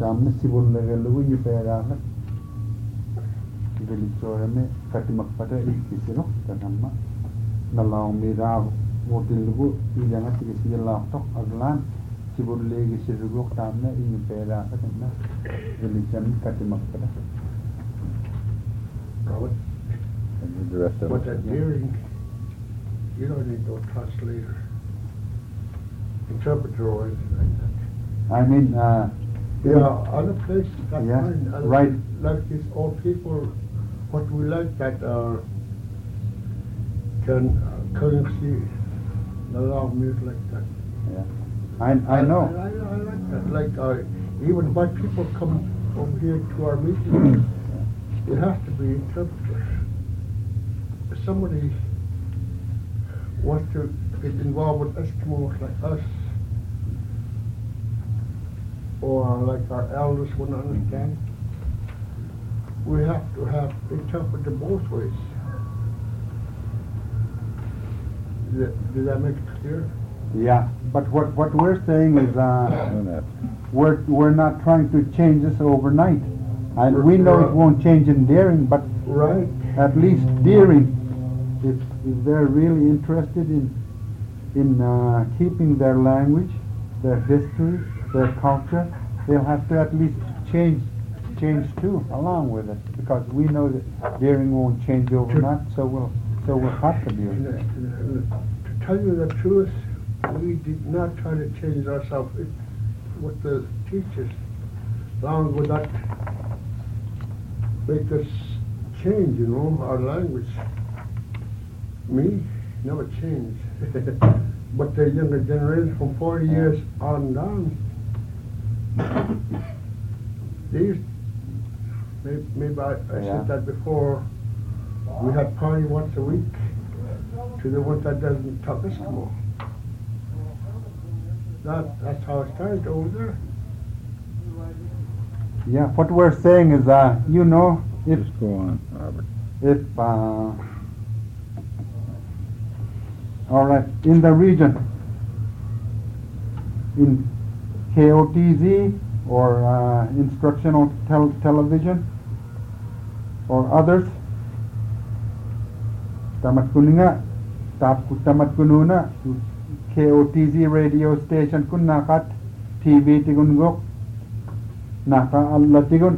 tamne sibul legalu you pera village katimak pada ikisino tanama nalau mira motilgu ijanga tikisila tok aglan sibul legi sirugo tamne you pera tanna village katimak pada But that hearing, you don't need no translator, interpreter or anything like that. I mean, other places that yeah, fine. right. Like these old people, what we like that can currency allow music like that. Yeah, I know. I like that. Like even when people come over here to our meetings, it has to be interpreters. If somebody wants to get involved with Eskimos like us, or like our elders wouldn't understand, we have to have interpreter both ways. Does that make it clear? Yeah, but what we're saying is we're not trying to change this overnight, and we know it won't change in Deering, but right. At least Deering, if they're really interested in keeping their language, their history, their culture, they'll have to at least change too along with it, because we know that Deering won't change overnight, so we'll contribute. To tell you the truth, we did not try to change ourselves with the teachers. Long would not make us change, our language. Me, never changed. But the younger generation from 40 years on down, these, maybe I said that before, we had party once a week to the one that doesn't talk Eskimo. That's how it started over there. Yeah, what we're saying is, if just go on, Robert. If all right, in the region, in KOTZ or instructional television or others, tamat kuninga, tamat kununa, KOTZ radio station kun nakat, TV tigun gok, naka alla tigun.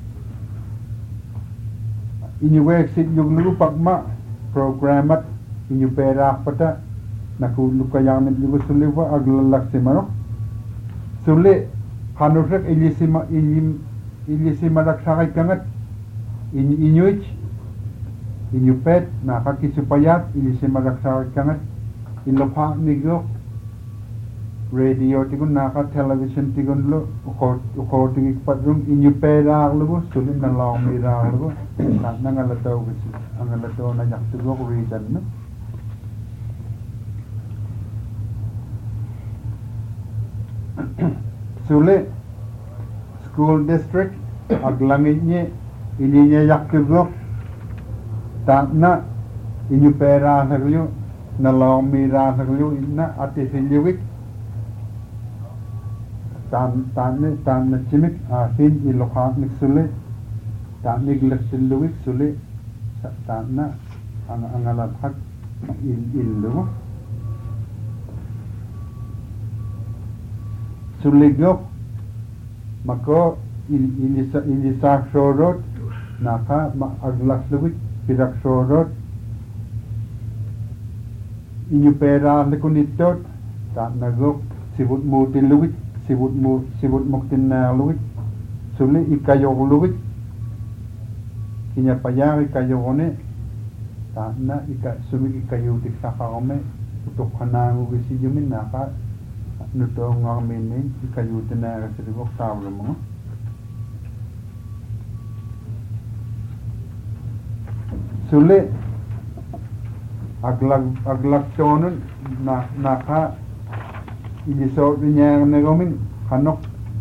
Inyu exit yung lupagma programat inyu perak pata naku lukayamin yung suliwa aglalak simano suli hanurek ilisima raksakay kangat inyuich inyu pet nakakisupayat ilisima raksakay kangat inlopak nigok radio tigun naka television tigun lo ukor tingik padrung inyu perak lugo sulim na long mirak lugo nangalataw kasi angalataw na yaktugok region no suli school district aglangit niya ininya yaktugok na inyu perak lugo na long mirak lugo na atisiliwik tan chimik asin ilokha niksule tan niglesilluik sule tan na angalat hak illu suligok mako ilisa shorot naka aglakluik pirak shorot inyupera lekunitot tan nagok sibut mutiluik sibut muktin na luwit suli ikayok luwit kinya payang ikayokone ta na sumi ikayutik sa kakome utok hanangu kisi yumin naka nuto ngamin ikayutin na kasi rigok tawlo mo suli aglag tonon naka ilisot niya nagomin kanok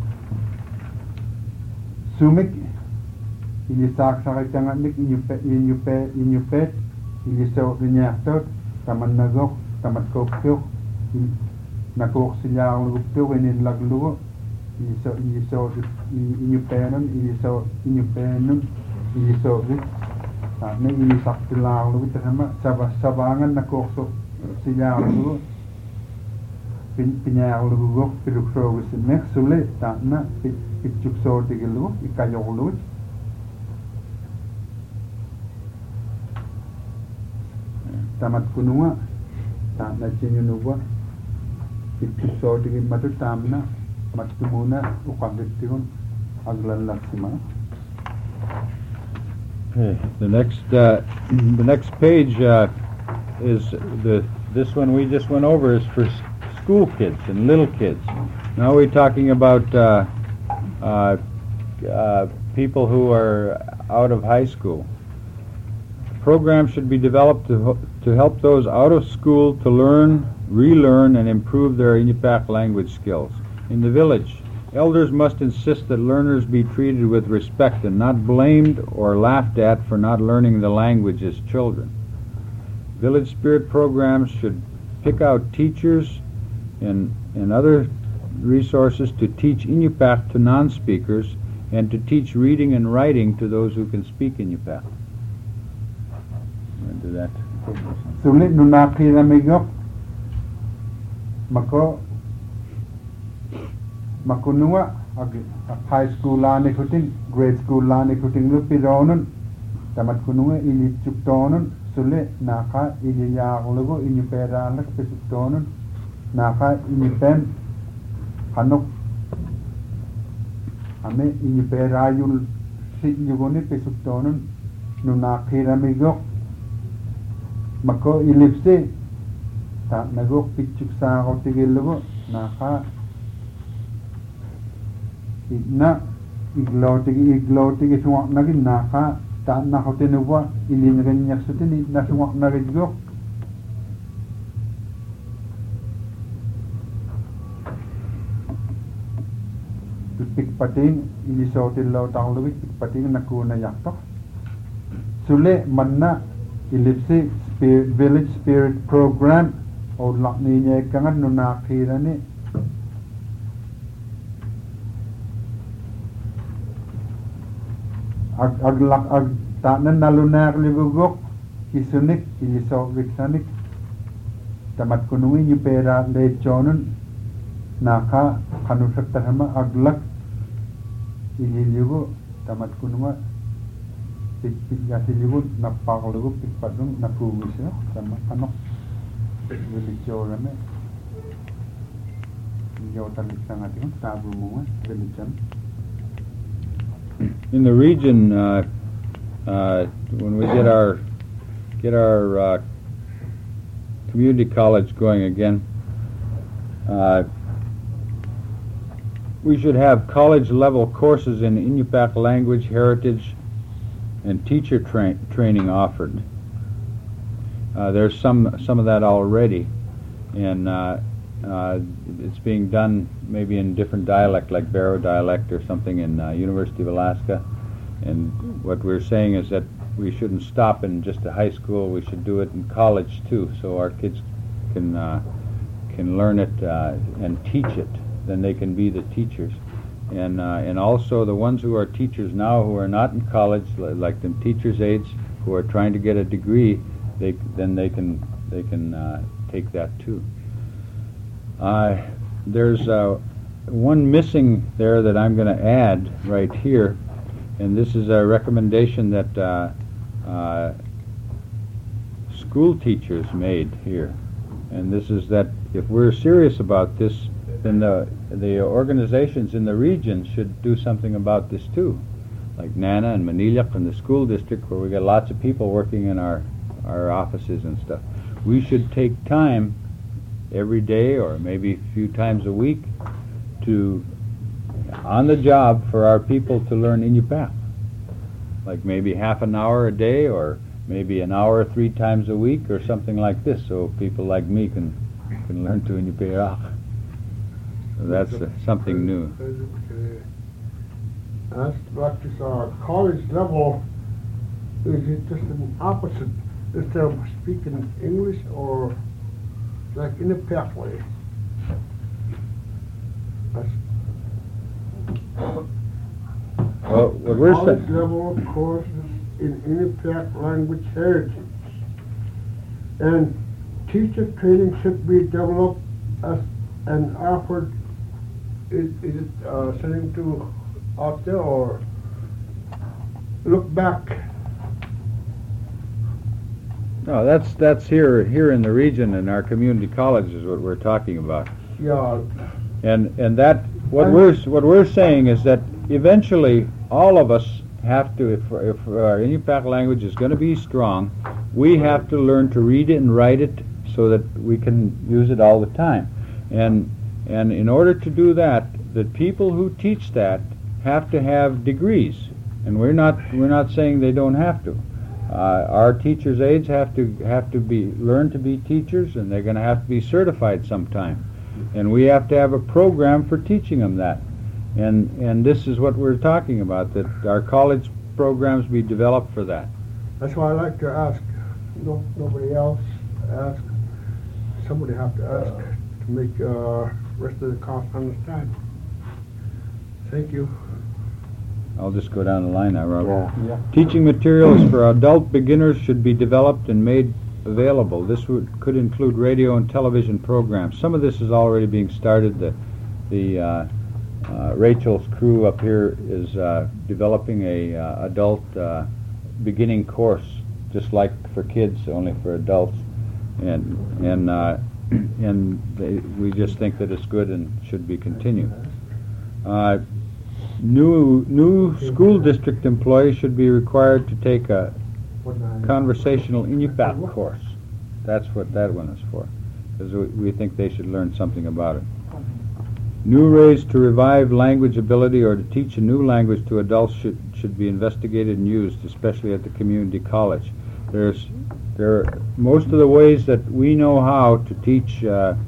sumik ilisak sa kaitangan nik inyupet ilisot niya tot taman nagok tamat kopyok nakok sila ang lugupyok inin laglugo inyupenon inyusovit ne inisaktilaarlu terama sabangan nakokso siyaarlu pinyaarlu go piruksovis meksule taana pitchuksortigilu ikayorlu tamat kununga taana chinyunuwa pitchuksortigil matu tamna mattumuna uqavittigun aglallaksima. Okay. The next page is this one we just went over is for school kids and little kids. Now we're talking about people who are out of high school. Programs should be developed to help those out of school to learn, relearn, and improve their Iñupiaq language skills. In the village, elders must insist that learners be treated with respect and not blamed or laughed at for not learning the language as children. Village Spirit programs should pick out teachers and other resources to teach Iñupiaq to non-speakers and to teach reading and writing to those who can speak Iñupiaq. Do that. Sulit nunakira migok makunua high school lani kuting grade school lani kuting lu pironun tamat kunua ili chuktonun sule naka ili yaaglugo ini peralak pesuktonun naka ini pen hanok ame ini perayul sinyugoni pesuktonun nunakira migok mako ilipse ta nagok pichuk sa gotigelugo naka na iglotigi suwak nagin naka ta nakotinuwa ilinganyak sutini na suwak nagigok pikpating ilisotillo tangluwit pikpating nakuna yaktok sule manna ilipsi village spirit program o lakni niya kangan nunakirani ag tanan nalunak libugok kisunik ilisovik sanik tamat kunungi yung pera lechonun naka kanusak tarama aglak ililigo tamat kununga pikasiligo napakaligo pikpadung nakuwisyo sama kanok vilichorame yotalik sangatikon tabu munga vilichan. In the region, when we get our community college going again, we should have college-level courses in Iñupiaq language, heritage, and teacher training offered. There's some of that already, and it's being done maybe in different dialect, like Barrow dialect or something in University of Alaska. And what we're saying is that we shouldn't stop in just a high school. We should do it in college too, so our kids can learn it and teach it. Then they can be the teachers. And also the ones who are teachers now who are not in college, like the teachers' aides who are trying to get a degree, they can take that too. There's one missing there that I'm going to add right here, and this is a recommendation that school teachers made here. And this is that if we're serious about this, then the organizations in the region should do something about this too, like Nana and Manilak and the school district, where we got lots of people working in our offices and stuff. We should take time every day or maybe a few times a week to on the job for our people to learn Iñupiaq, like maybe half an hour a day or maybe an hour 3 times a week or something like this, so people like me can learn to Iñupiaq. So that's something new. Asked about this college level, is it just an opposite instead of speaking English or like in a pathway? what we're college saying. level courses in Inupiaq language heritage. And teacher training should be developed as and offered. Is it sending to out there or look back? No, that's here in the region in our community college is what we're talking about. Yeah. And that what we're saying is that eventually all of us have to, if our Inupiaq language is going to be strong, we have to learn to read it and write it so that we can use it all the time. And in order to do that, the people who teach that have to have degrees, and we're not saying they don't have to. Our teachers' aides have to learn to be teachers, and they're going to have to be certified sometime. And we have to have a program for teaching them that. And this is what we're talking about, that our college programs be developed for that. That's why I like to ask. Nobody else ask. Somebody have to ask to make rest of the class understand. Thank you. I'll just go down the line now, Robert. Yeah. Teaching materials for adult beginners should be developed and made available. This could include radio and television programs. Some of this is already being started. The Rachel's crew up here is developing a adult beginning course, just like for kids, only for adults, and we just think that it's good and should be continued. New school district employees should be required to take a conversational Inupiaq course. That's what that one is for, because we think they should learn something about it. New ways to revive language ability or to teach a new language to adults should be investigated and used, especially at the community college. Most of the ways that we know how to teach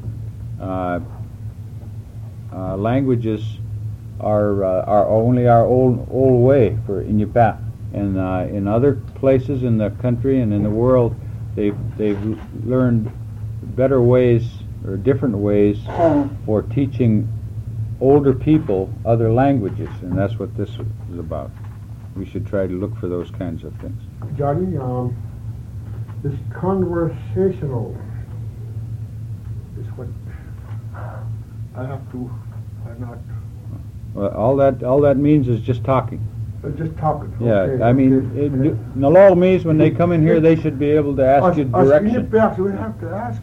languages are only our old way for Inupiaq. And in other places in the country and in the world, they've learned better ways or different ways for teaching older people other languages, and that's what this is about. We should try to look for those kinds of things. Johnny, this conversational is what I have to. I'm not. Well, all that means is just talking. Just talking. Yeah, Okay, I mean, okay. Nalal means when they come in here, they should be able to ask you direction. We have to ask.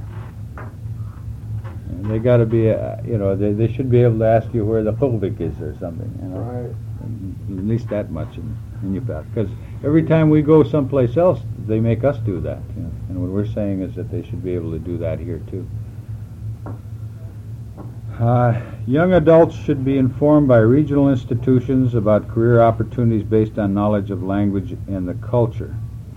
And they got to be, they should be able to ask you where the Hulvik is or something. Right. At least that much in Inupiaq. Because every time we go someplace else, they make us do that. And what we're saying is that they should be able to do that here too. Young adults should be informed by regional institutions about career opportunities based on knowledge of language and the culture.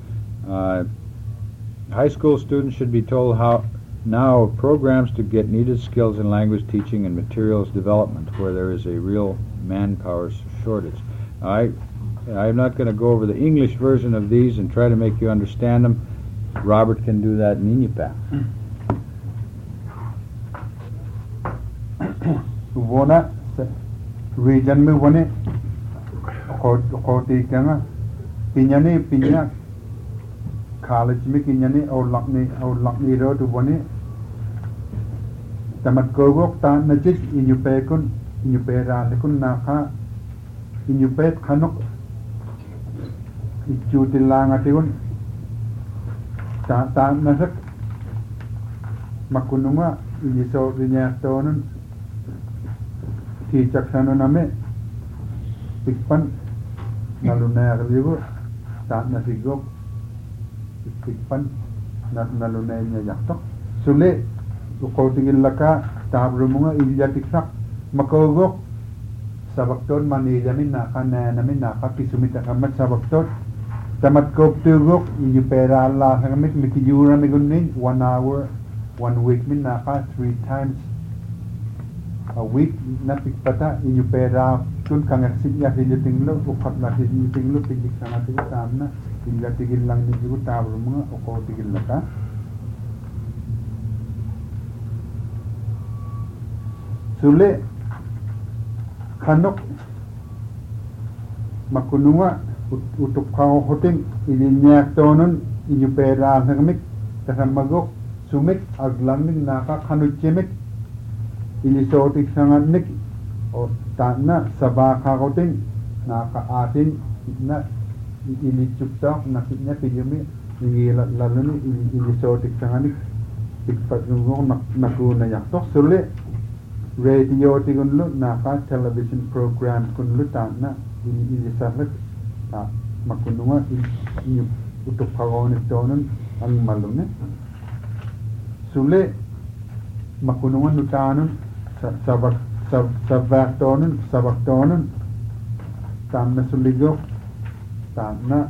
High school students should be told now programs to get needed skills in language teaching and materials development where there is a real manpower shortage. I'm not going to go over the English version of these and try to make you understand them. Robert can do that in Inupiaq. Wona region me wone koti kanga pinya college me kinyani or lakni ro to wone tamat kogok ta najis Inupera lekun naka Inupet kanok ichutilanga tigun ta nasak makununga iniso rinyastonun Tijaksano name Pikpan Nalunaya Rigo Ta Nasigok Pikpan Nalunaya Yaktok Sule Ukotingin laka Tabrumunga Ilyatiksak Makogok Sabakton Manilamin Naka Nanamin Naka Kisumita Kamat Sabaktot Tamat Kop Tugok Inupera Allah Kamit Mikiyura Migunin 1 hour 1 week Min Naka 3 times a week na pikpata Inupera tun kangasit ya hilutinglo ukat na hilutinglo tigik sana tigil tamna illa tigil lang ni jigu tabro mga uko tigil laka sule kanok makununga utup kao hoting ilinyak tonon inyu pera nagmik tahamagok sumik aglamik naka kanuchimik ilisotik sanganik o tanna sabaka hoting naka atin na ilichukta nakitnya piyumi laluni ilisotik sanganik tikpagungok nakuna yaktok sule radio tigunlu naka television program kunlu tanna ilisarik ta makununga inyu utup kagonik tonon ang malune sule makununga nutanun sabak tonon tanna suligok tanna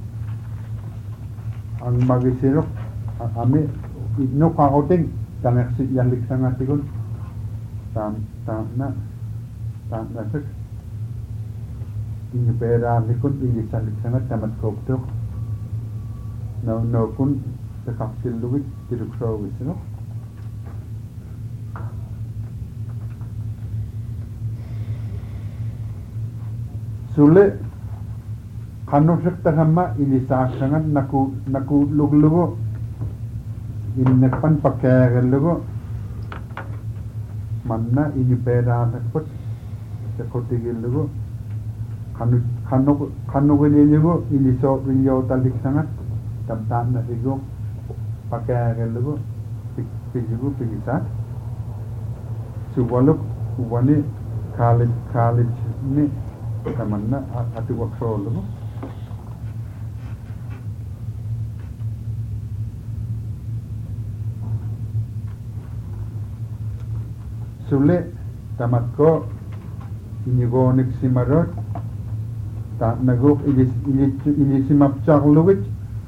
ang magisirok ami no kagoting tangaksi yalik sangatikun tanna sik inyu pera likun inyu salik sangat tamat koptok no kun takapsil luwit tirukso wisno sule kanusik tahamma ini sasangat naku luglugo innepan pakyagallugo manna inyu pera nakput takotigillugo kanugilillugo iliso rinyo talik sangat tamtan na sigo pakyagallugo pigigo pigisat suwaluk wani college ni tamanna atu waksollugo sule tamatko inigonik simarot ta nagok ilisimapchakluwit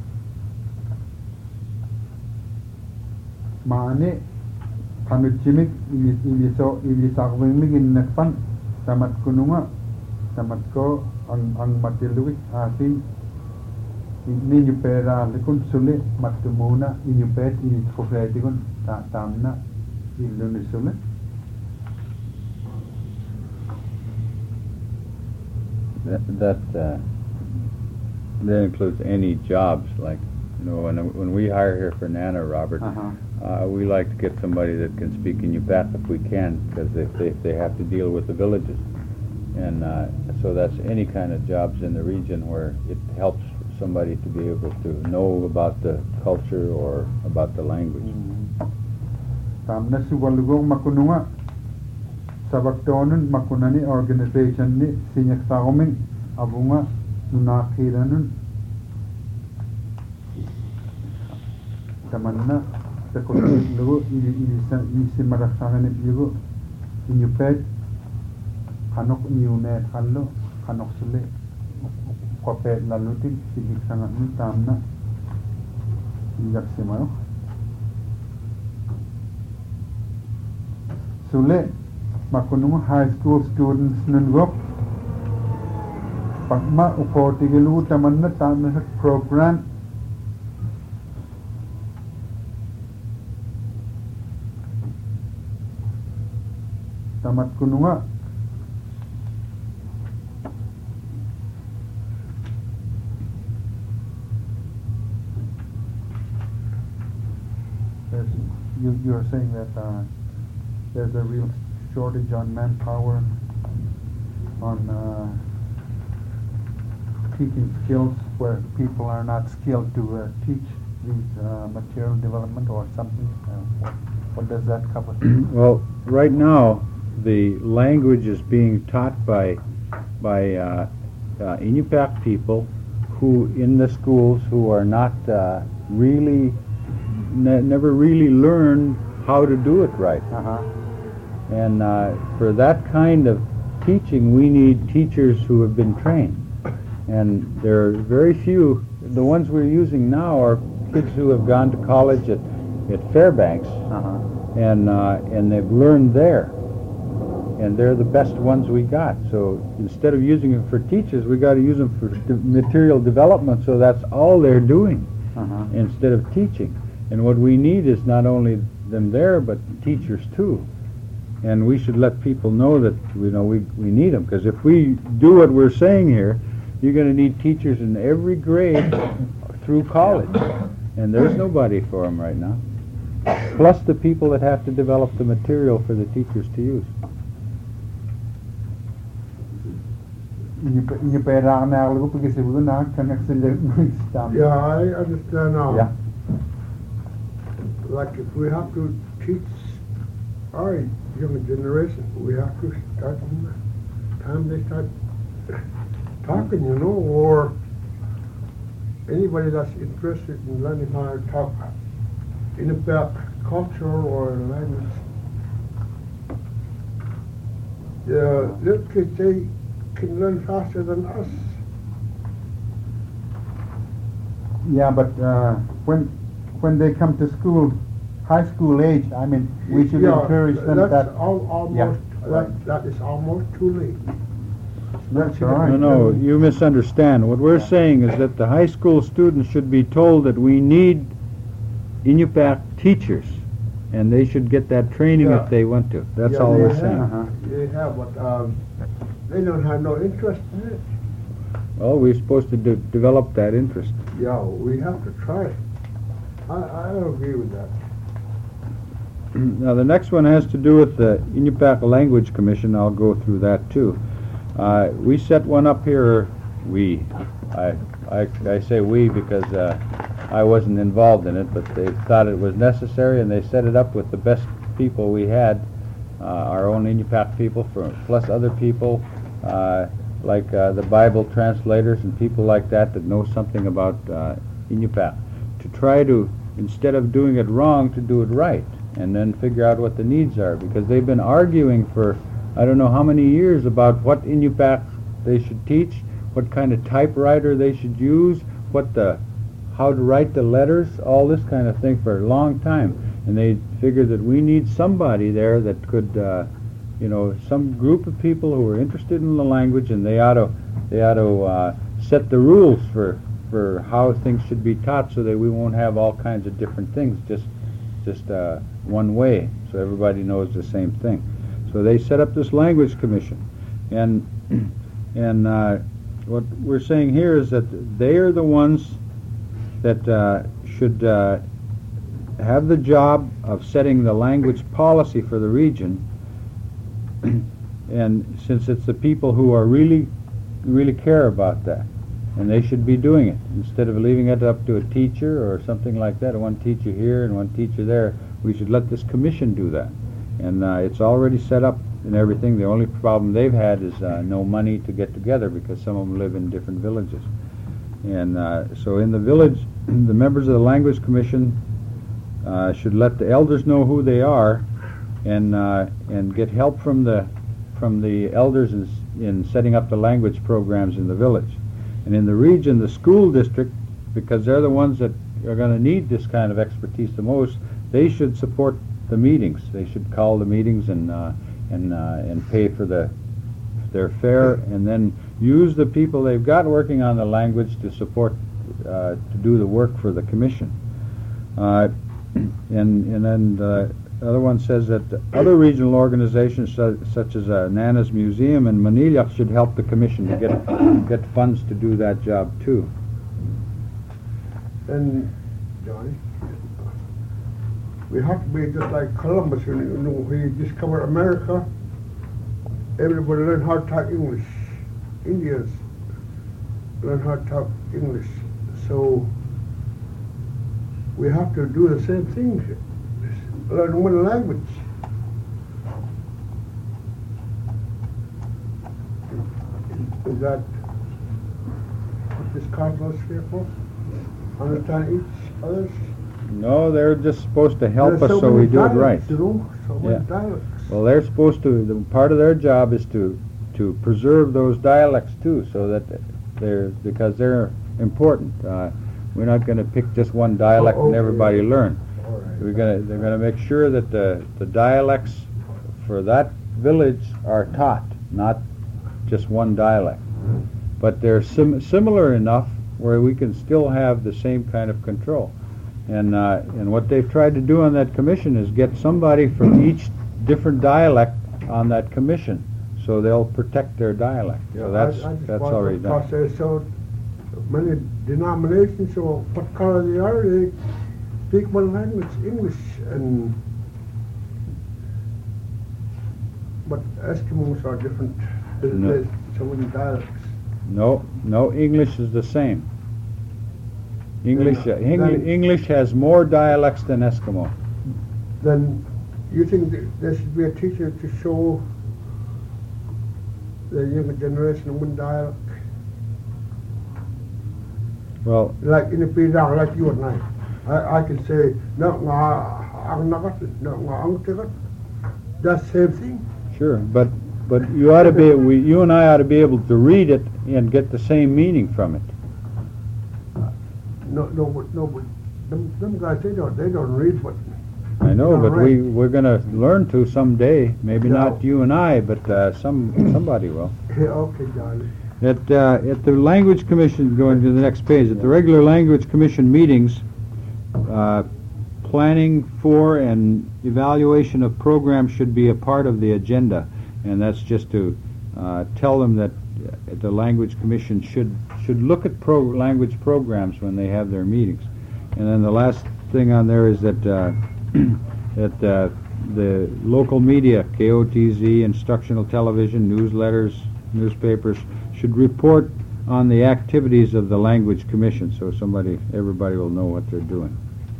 maane kanuchimik ilisakwingmik innekpan tamat kununga tamatko ang matiluwit atin ninyu pera likun sule matumuna inyu pet initkofetikun tamna illuni sule That includes any jobs, like, you know, when we hire here for Nana, Robert, we like to get somebody that can speak Iñupiaq if we can, because they have to deal with the villages, and so that's any kind of jobs in the region where it helps somebody to be able to know about the culture or about the language. Sabaktonen makunani organization ni sinyak sauming abunga nunakhiranun tamanna takotin lugo isi maraksangan lugo inyupet kanok niune kallo kanok sule kopet lalutin sigik sangat nun tamna injak simayo sule makunung high school students nungok pagma ukotigilu tamanna tamna program tamat kununga you are saying that there's a real shortage on manpower, on teaching skills where people are not skilled to teach these material development or something. What does that cover? Well, right now the language is being taught by Iñupiaq people who in the schools who are not really never really learned how to do it right. And for that kind of teaching, we need teachers who have been trained. And there are very few. The ones we're using now are kids who have gone to college at Fairbanks, and they've learned there. And they're the best ones we got. So instead of using them for teachers, we got to use them for material development. So that's all they're doing instead of teaching. And what we need is not only them there, but teachers too. And we should let people know that we need them, because if we do what we're saying here, you're going to need teachers in every grade through college, and there's nobody for them right now. Plus the people that have to develop the material for the teachers to use. You pay down now, look because it will not connect the stuff. Yeah, I understand now. Yeah. Like if we have to teach our younger generation, we have to start from the time they start talking, you know, or anybody that's interested in learning how to talk in about culture or language. The little kids, they can learn faster than us. Yeah, but when they come to school, high school age, I mean, we should encourage them that's that. almost, Yeah, right. that is almost too late. That's right. No, you misunderstand. What we're saying is that the high school students should be told that we need Inupiaq teachers, and they should get that training Yeah. if they want to. That's Yeah, all they we're have. saying. They have, but they don't have no interest in it. Well, we're supposed to develop that interest. Yeah, we have to try. I agree with that. Now, the next one has to do with the Inupiaq Language Commission. I'll go through that too. We set one up here. I say we because I wasn't involved in it, but they thought it was necessary, and they set it up with the best people we had, our own Inupiaq people, plus other people like the Bible translators and people like that know something about Inupiaq, to try to, instead of doing it wrong, to do it right, and then figure out what the needs are, because they've been arguing for I don't know how many years about what Inupiaq they should teach, what kind of typewriter they should use, how to write the letters, all this kind of thing for a long time. And they figured that we need somebody there that could, some group of people who are interested in the language, and they ought to set the rules for how things should be taught, so that we won't have all kinds of different things, just one way, so everybody knows the same thing. So they set up this language commission, and what we're saying here is that they are the ones that should have the job of setting the language policy for the region. And since it's the people who are really care about that, and they should be doing it instead of leaving it up to a teacher or something like that, one teacher here and one teacher there. We should let this commission do that. And it's already set up and everything. The only problem they've had is no money to get together, because some of them live in different villages. And so in the village, the members of the Language Commission should let the elders know who they are, and get help from the elders in setting up the language programs in the village. And in the region, the school district, because they're the ones that are going to need this kind of expertise the most, they should support the meetings. They should call the meetings and pay for their fare, and then use the people they've got working on the language to support to do the work for the commission. And then the other one says that other regional organizations such as Nana's Museum and Manila should help the commission to get funds to do that job too. And Johnny, we have to be just like Columbus, he discovered America. Everybody learned how to talk English. Indians learn how to talk English. So we have to do the same thing. Learn one language. Is that what this conference is here for? Understand each other's? No, they're just supposed to help us so we do it right. Yeah. Well, they're supposed to. Part of their job is to preserve those dialects too, so that because they're important. We're not going to pick just one dialect and everybody learn. Right. They're going to make sure that the dialects for that village are taught, not just one dialect. But they're similar enough where we can still have the same kind of control. And what they've tried to do on that commission is get somebody from each different dialect on that commission, so they'll protect their dialect. So that's already done. Because there's so many denominations, so what color they are, they speak one language, English, but Eskimos are different. No. There's so many dialects. No, English is the same. English has more dialects than Eskimo. Then you think there should be a teacher to show the younger generation one dialect? Well, like in the Pidang, like you and I can say no, that's the same thing. Sure, but you ought to be. You and I ought to be able to read it and get the same meaning from it. No, but them guys they don't read, but I know, but right. we're going to learn to someday. Maybe not you and I, but somebody will. Yeah, okay, darling. At the Language Commission, going to the next page, at the regular Language Commission meetings, planning for and evaluation of programs should be a part of the agenda, and that's just to tell them that the Language Commission should look at language programs when they have their meetings. And then the last thing on there is that the local media, KOTZ, instructional television, newsletters, newspapers, should report on the activities of the Language Commission, so everybody will know what they're doing.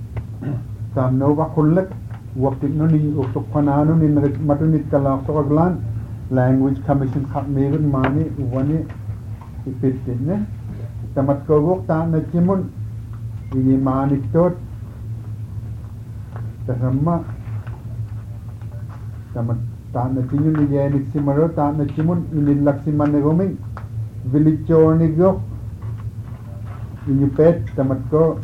Language Commission meeting mani wani ipitne tamat kogok ta na chimun ini mani tot tahamma tamat ta na chimun ni ni simaro ta na chimun ini laksiman negoming village ni gok ini pet tamat ko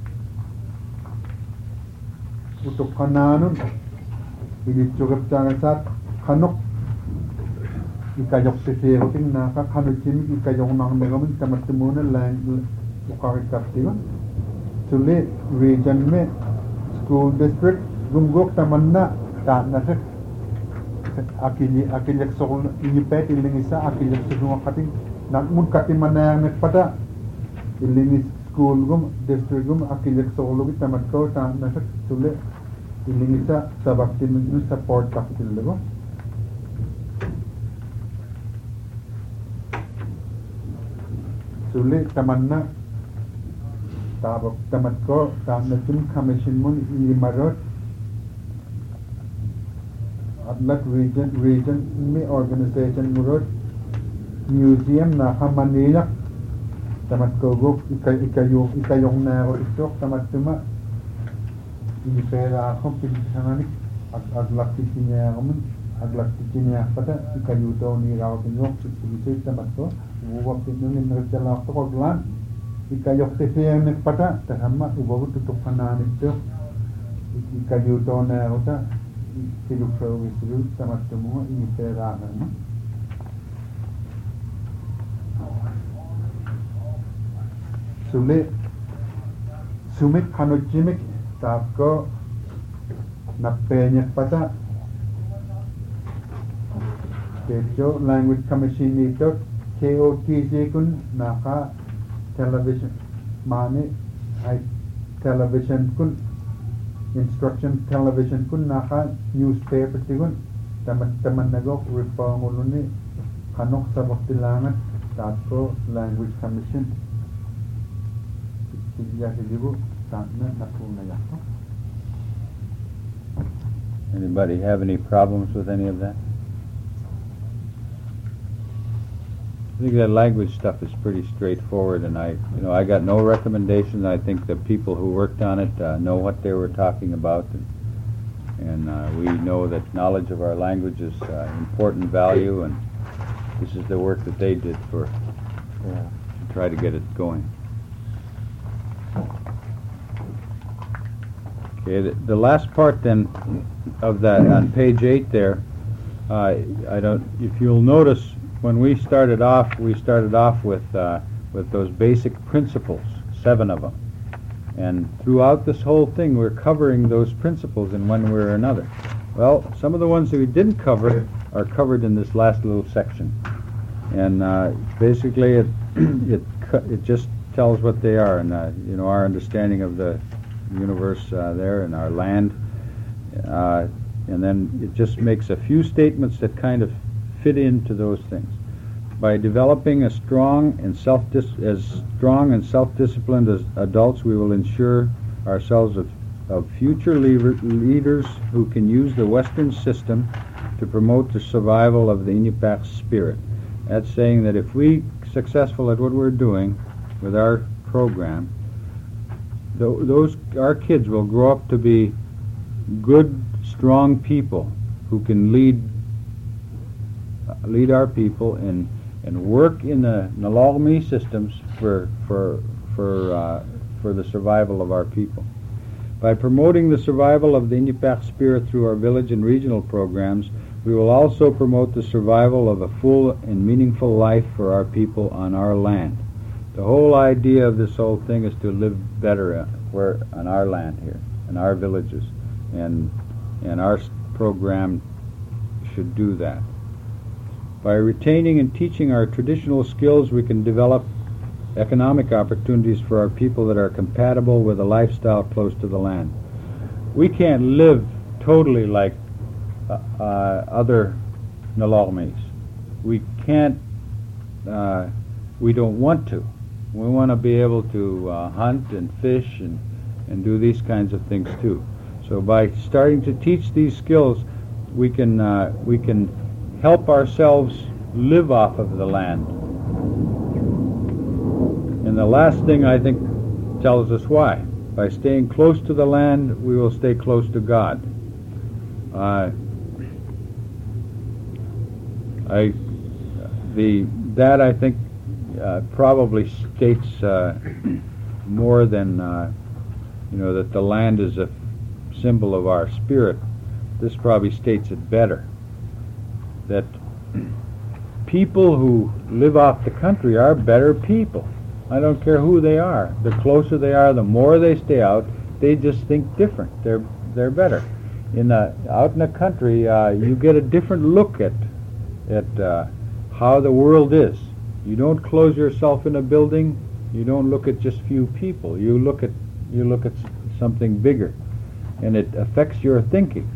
utuk kananun ini cukup sangat kanuk ikayok sefero ting na ka kanuchim ikayok nang megamin tamatmuna lang ukarikaptiga sule region में school district gumgok tamanna ta na se akilyak sokol inipet ilingisa akilyak sokol kating nakmun katimana nek pada ilingis school gum district gum akilyak sokol gi tamatko ta na se sule ilingisa sabakti nu support kaptil lego sule tamanna tabok tamatko tamnatum commission mun imarot atlat region me organization murot museum na hamanila tamatko go ikayong na ro istok tamatuma ipera kompin sanani aglak tinya mun aglak tinya pada ikayuto ni raw tinyok sisi tamatko waktu ini mereka lakukan kelan ikayok TVM pada terhambat ubagu tutup kanan itu ikayu tona rota hidup service itu sama semua ini terang sumit kanojimik tapko napenya pada Tejo Language Commission itu KOTZ kun naka television mani ai television kun instruction television kun naka newspaper tikun teman-teman nagok repanguluni kanok sabak tilangan tatko Language Commission tiga hidup tanah napuna yakto. Anybody have any problems with any of that? I think that language stuff is pretty straightforward, and I got no recommendations. I think the people who worked on it know what they were talking about, and we know that knowledge of our language is important value, and this is the work that they did to try to get it going. Okay, the last part then of that on page 8 there, if you'll notice. When we started off with those basic principles, 7 of them, and throughout this whole thing we're covering those principles in one way or another. Well, some of the ones that we didn't cover are covered in this last little section. And basically it just tells what they are, and our understanding of the universe there and our land. And then it just makes a few statements that kind of fit into those things. By developing as strong and self-disciplined as adults, we will ensure ourselves of future leaders who can use the Western system to promote the survival of the Iñupiaq spirit. That's saying that if we're successful at what we're doing with our program, our kids will grow up to be good, strong people who can lead our people and work in the Nalagmi systems for the survival of our people. By promoting the survival of the Iñupiaq spirit through our village and regional programs, we will also promote the survival of a full and meaningful life for our people on our land. The whole idea of this whole thing is to live better on our land here, in our villages, and our program should do that. By retaining and teaching our traditional skills, we can develop economic opportunities for our people that are compatible with a lifestyle close to the land. We can't live totally like other Nalagmis. We can't, we don't want to. We want to be able to hunt and fish and do these kinds of things too. So by starting to teach these skills, we can help ourselves live off of the land. And the last thing, I think, tells us why. By staying close to the land, we will stay close to God. That I think probably states more than that the land is a symbol of our spirit. This probably states it better. That people who live off the country are better people. I don't care who they are. The closer they are, the more they stay out. They just think different. They're better. Out in the country, you get a different look at how the world is. You don't close yourself in a building. You don't look at just few people. You look at something bigger, and it affects your thinking.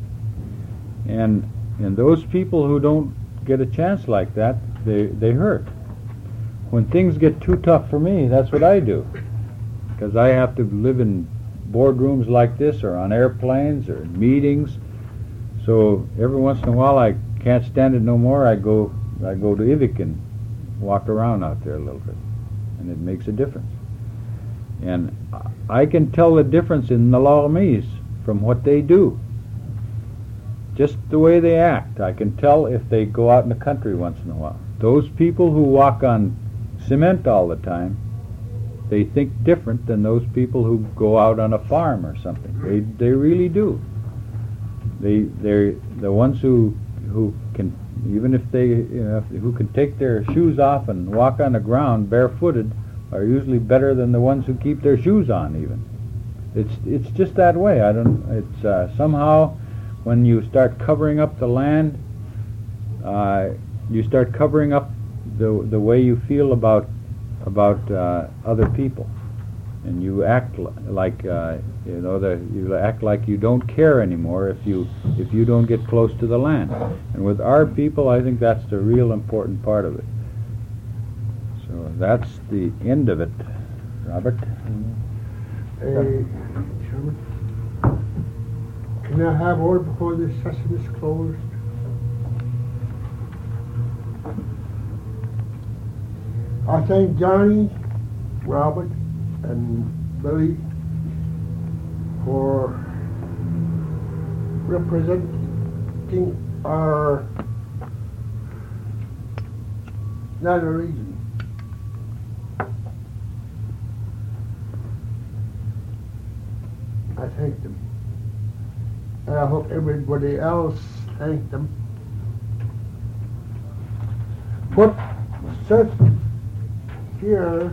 And those people who don't get a chance like that, they hurt. When things get too tough for me, that's what I do, because I have to live in boardrooms like this, or on airplanes, or in meetings. So every once in a while, I can't stand it no more. I go to Ivik and walk around out there a little bit, and it makes a difference. And I can tell the difference in the Nalagmis from what they do. Just the way they act. I can tell if they go out in the country once in a while. Those people who walk on cement all the time, they think different than those people who go out on a farm or something. They really do. They're the ones who can, even if they who can take their shoes off and walk on the ground barefooted, are usually better than the ones who keep their shoes on. Even it's just that way. It's somehow when you start covering up the land, you start covering up the way you feel about other people, and you act like you act like you don't care anymore if you don't get close to the land. And with our people, I think that's the real important part of it. So that's the end of it, Robert. Chairman, can I have order before this session is closed? I thank Johnny, Robert, and Billy for representing our Nana region. I thank them. And I hope everybody else thanked them. Put search here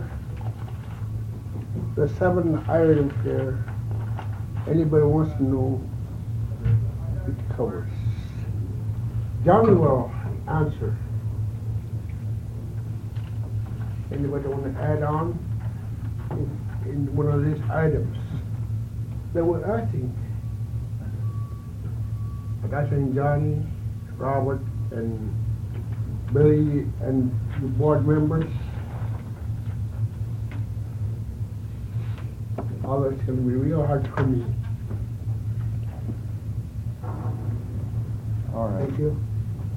the 7 items there. Anybody wants to know, it covers. Johnny will answer. Anybody want to add on in one of these items? There were, I think Johnny, Robert, and Billy, and the board members. All that's going to be real hard for me. All right. Thank you.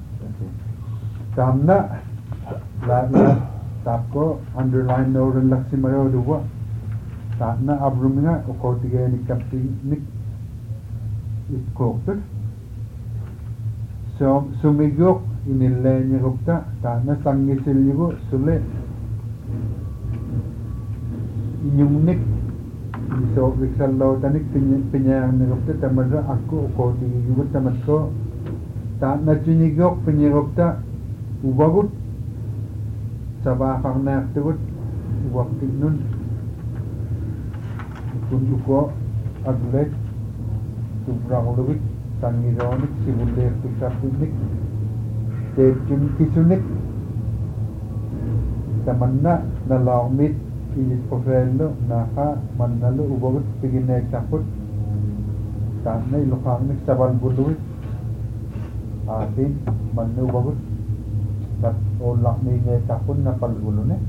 Tamna la tapko underline no ren laksimayo duwa. Tamna abrumina okotige ni kapti nik ikokter. So sumigok inilenya gupta tamna sangisiligo sule inyumnik so viksallo tanik pinyang gupta tamarra akko okotige gupta tamatko tamna chunigok pinyagupta ubagut sabah nak tegut waktu nun kunjuko aglet subrangluwik sangironik sibulir tukapunik tejun kisunik tamanna nalawmit inis pofrelo naka mannalu ubagut piginek takut tamna ilokangnik sabal buluwik atin mannu ubagut dat olak ni ngay takun na palgulo ne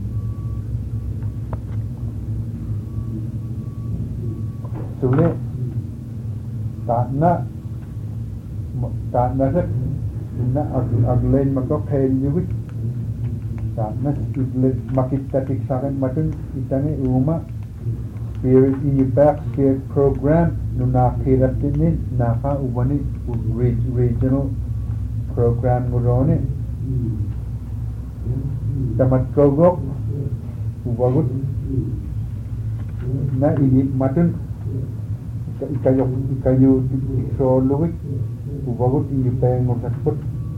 sule taana set na aglen mako kain yuwit taana idle makitatik sakan matun itange uma spirit impact spirit program nuna kiratinin naka ubani regional program ngurone tamat kogok ubagut na ini matun ikayu tikroluwik ubagut ini pengor sakput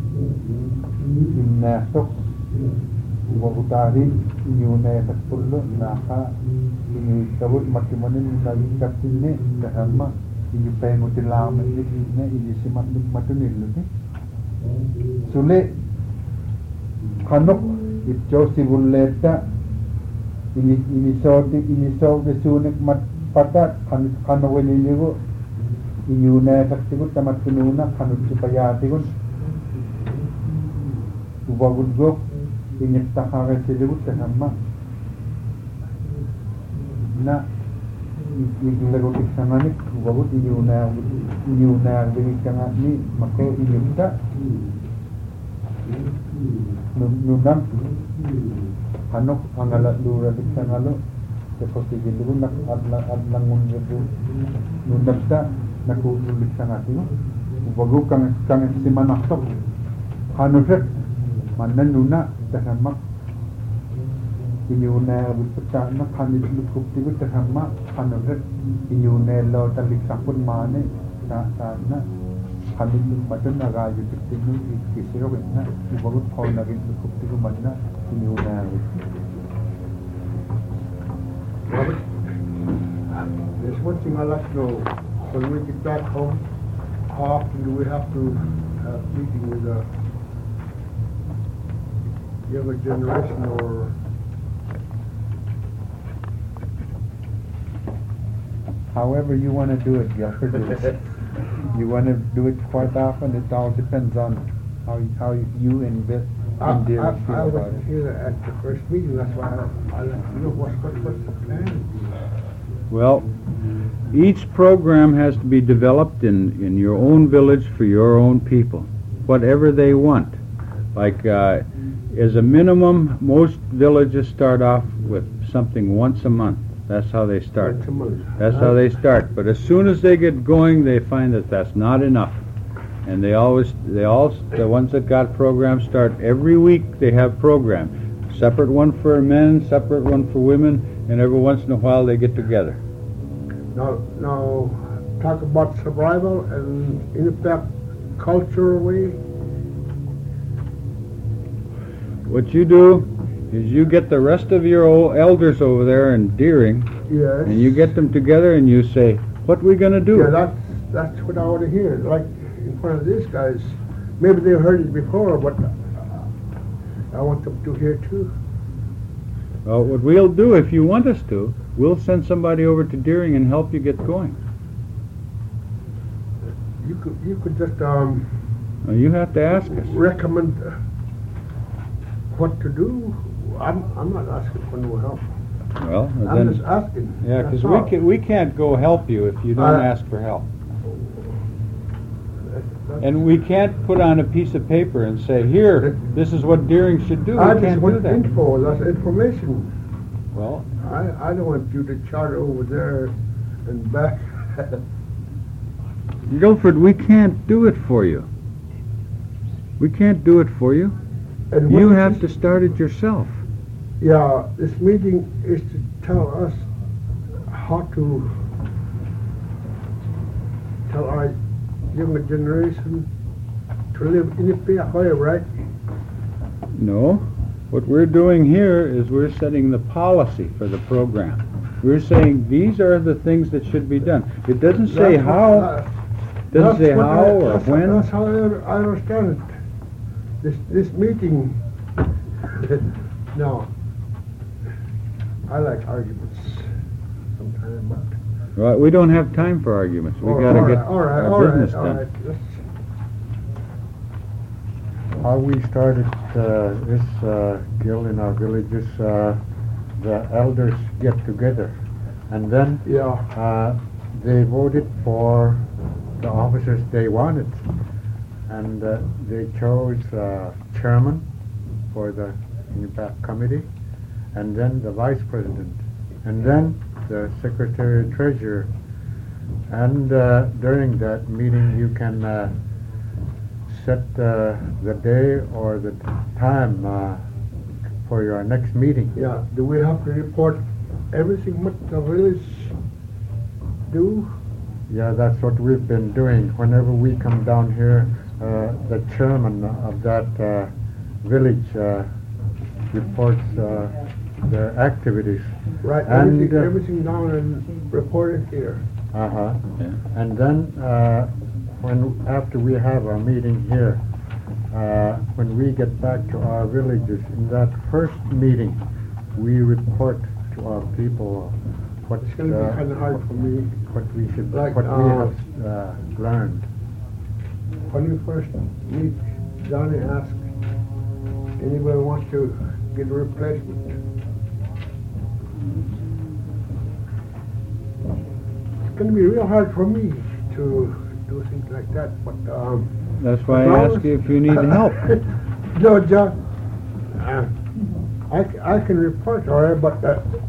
innasok ubagutarin inyunay sakpullo naka ini kabut matimanin nagikaptinne kahama ini pengor tilaman ini simat matun illuti sule kanok itjo sibuleta ini so de sunik mat patat kanoweliligo inyuna saktigut tamat kununa kanut supayatigun ubagudgo inyek takare siligut kasama na iglago kisamanik ubagud inyuna bigikanga ni mako inyukta nunam hanok angalat lura diksanalo seperti gitu nak adlangun gitu nundakta nakuulik sangat itu ubagu kang simanaktok hanusek mana nuna terhamak inyuna berpecah nak hanit lukup itu terhamak hanusek inyuna lo talik sapun mana sana hanit macam naga itu tinggal kisah benar ubagu kau lagi lukup itu mana inyuna Robert, there's one thing I'd like to know. When we get back home, how often do we have to have a meeting with the younger generation or... However you want to do it, Gilbert. You want to do it quite often. It all depends on how you and Dear feel I about wasn't it. here at the first meeting, that's why I let you know what's the plan. Well, each program has to be developed in your own village for your own people, whatever they want. Like, as a minimum, most villages start off with something once a month. That's how they start. Once a month. That's how they start. But as soon as they get going, they find that that's not enough. And the ones that got programs start every week. They have programs, separate one for men, separate one for women, and every once in a while they get together. Now, talk about survival and impact culturally. What you do is you get the rest of your old elders over there in Deering, Yes. and you get them together and you say, what are we going to do? Yeah, that's what I want to hear. Like in front of these guys, maybe they heard it before, but I want them to hear too. Well, what we'll do, if you want us to, we'll send somebody over to Deering and help you get going. You could just Well, you have to ask us. recommend what to do. I'm not asking for no help. Well, I'm then, just asking. yeah, That's because all. we can't go help you if you don't Uh, ask for help. That's- And we can't put on a piece of paper and say, here, this is what Deering should do. I We just can't do want that. info. That's information. Well, I don't want you to charter over there and back. Guilford, we can't do it for you. We can't do it for you. And what You is have to this- start it yourself. Yeah, this meeting is to tell us how to tell our younger generation to live in a fair way, right? No. What we're doing here is we're setting the policy for the program. We're saying these are the things that should be done. It doesn't say That's what- how, doesn't say that's what how or that's- when. That's how I understand it. This meeting. No, I like arguments sometimes, but Well, we don't have time for arguments. We gotta get our business all done. right. How we started this guild in our villages, the elders get together, and then Yeah, they voted for the officers they wanted, and they chose chairman for the impact committee, and then the vice president, and then the secretary treasurer. And during that meeting you can set the day or the time for your next meeting. yeah. Do we have to report everything what the village do? Yeah, that's what we've been doing. Whenever we come down here, the chairman of that village reports their activities. Right, And, everything down and reported here. Uh-huh. Yeah. And then after we have our meeting here, when we get back to our villages, in that first meeting, we report to our people what It's going to be kind of hard for me. what we should Like, what we have learned. When we first meet, Johnny asks, anybody wants to get a replacement? It's going to be real hard for me to do things like that, but That's why as I long ask as- you if you need help. No, John, I can report, all right, but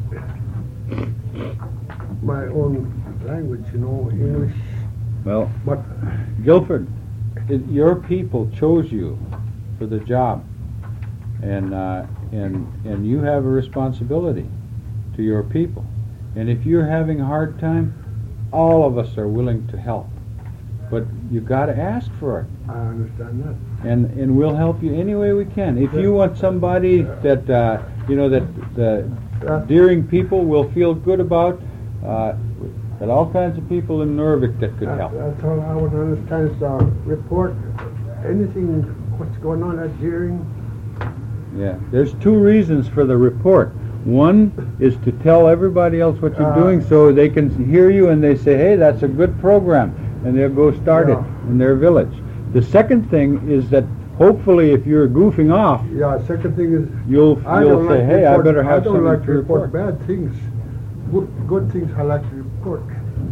my own language, English, Well, but Guilford, your people chose you for the job, and you have a responsibility to your people. And if you're having a hard time, all of us are willing to help, but you got to ask for it, I understand that. and we'll help you any way we can. If you want somebody that that the Deering people will feel good about, got all kinds of people in Norvik that could help. That's all I want to understand is report anything what's going on at Deering. Yeah, there's two reasons for the report. One is to tell everybody else what you're doing so they can hear you and they say, hey, that's a good program, and they'll go start it in their village. The second thing is that hopefully if you're goofing off, Yeah, second thing is you'll say, hey, I better have I don't something like to to report report. bad things. Good things I like to report.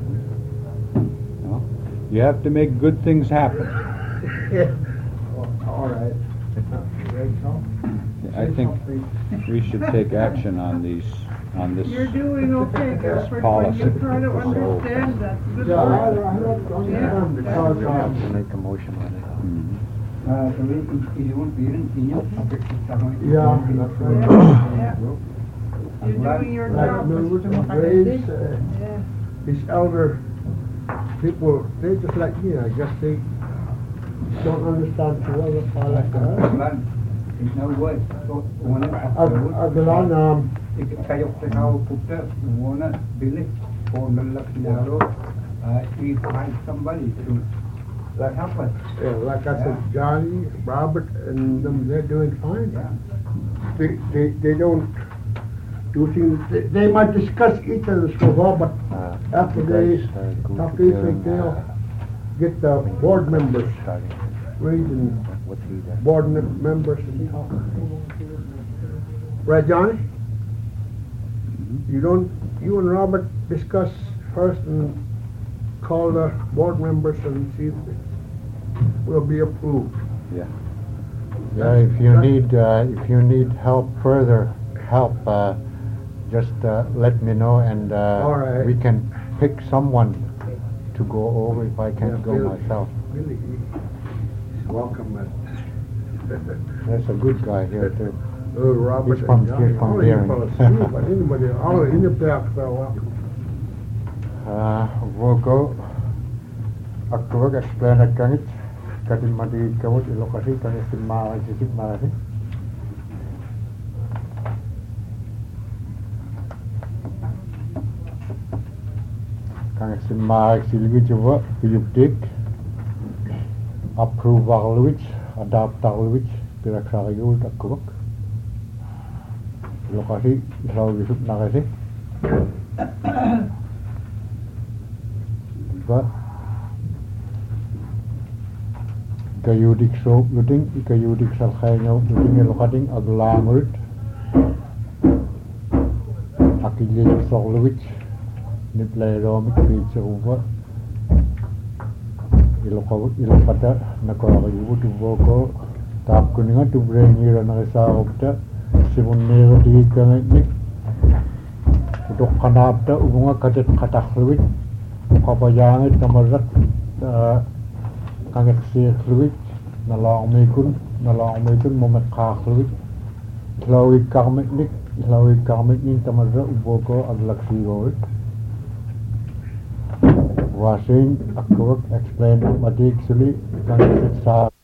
Well, you have to make good things happen. All right. I think we should take action on this You're doing okay, Guilford. When policy. you try to understand, that's good. Yeah, I work. don't understand because Make a motion on it. Mhm. yeah, that's right. Yeah. You're doing your Like job. Milwood Graves, Yeah. these elder people, they just like me. I guess they don't understand too well the product. Agalan, Or find somebody to That happened. Yeah, like I said, Johnny, Robert, and them, they're doing fine. They don't do things, they might discuss each other's for a while, but after they talk to each other, they'll get the board members, region board members and talk. Right, Johnny? You and Robert discuss first and call the board members and see if it will be approved. Yeah, if you need help, further help, just let me know, and All right. we can pick someone to go over if I can't go Bill- myself. Billy, he's welcome. There's a good guy here too. Robert He's from and Johnny, here, from all of you Deering. fellas, anybody, all of you fellas are welcome. Vogo aktuak explain kangit katin mati kawut ilokasi kangit simara sikit marasi. Kangit simara silgi coba piyupdik approve arluich adapt arluich piraksariyul aktuak ilokasi islaw gisut nakasi. Kayudik soap luting, kayudik salkhaynyo luting elokading aglangurit. Akilil sorluwich, niplayromik pichuwa. Ilokada nakorayubut uboko tap kuninga tubrengira nakisarobta simunero digikangitnik. Udok kanabta ubunga kadet katakluwit. Kapayangit namarat kangit sikhluwit nalong mikun momet kakhluwit islawi karmik ning tamarat uboko aglaksigoit wasing akkuwak explain matik suli kangit sa